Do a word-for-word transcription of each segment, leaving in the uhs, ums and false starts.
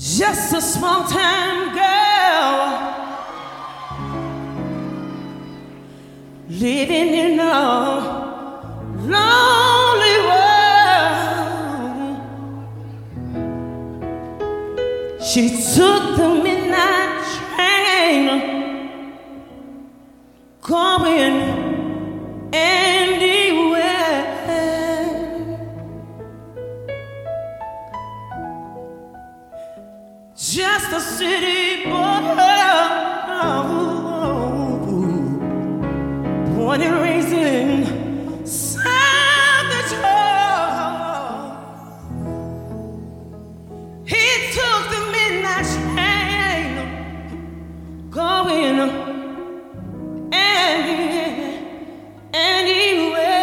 Just a small town girl living in a lonely world. She took the midnight train going anywhere. Just a city boy, born and raised in South Detroit. He took the midnight train going any, anywhere.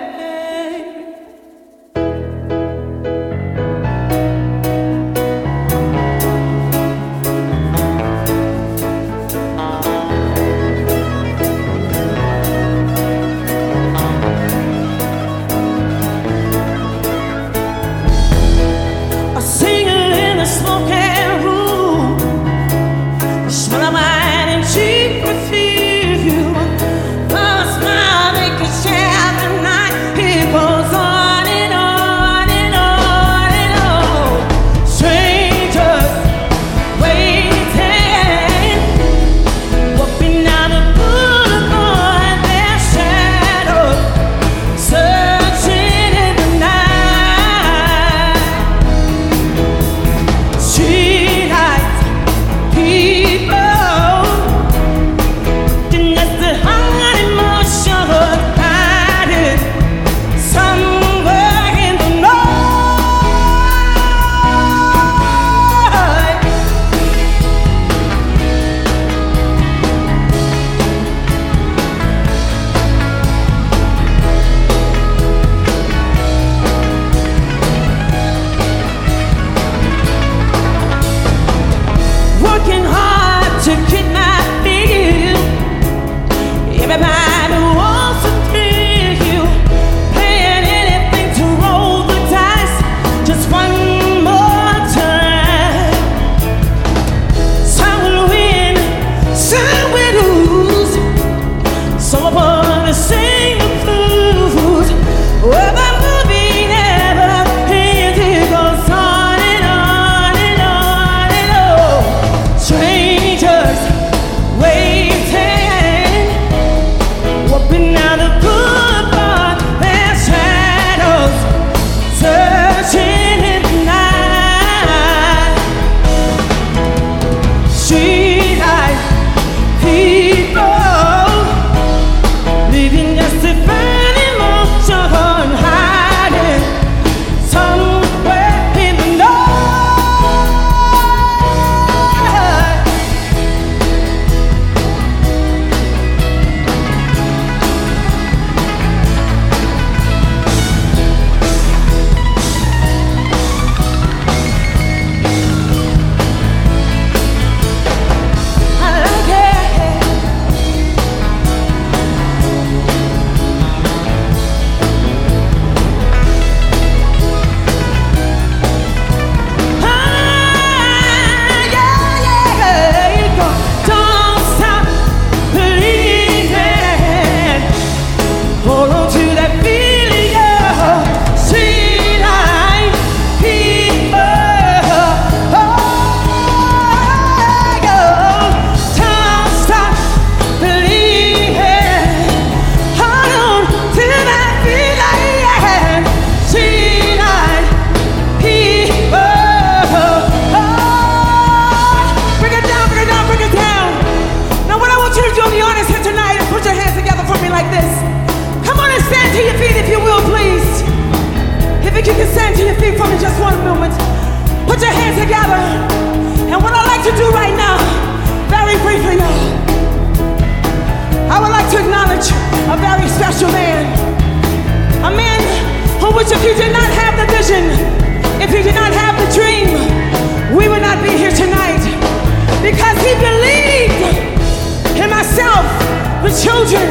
Children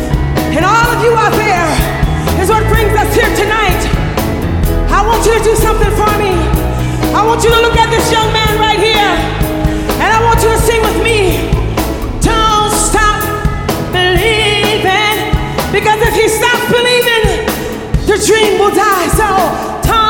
and all of you out there is what brings us here tonight. I want you to do something for me. I want you to look at this young man right here, and I want you to sing with me. Don't stop believing, because if he stops believing, the dream will die. So, Tom.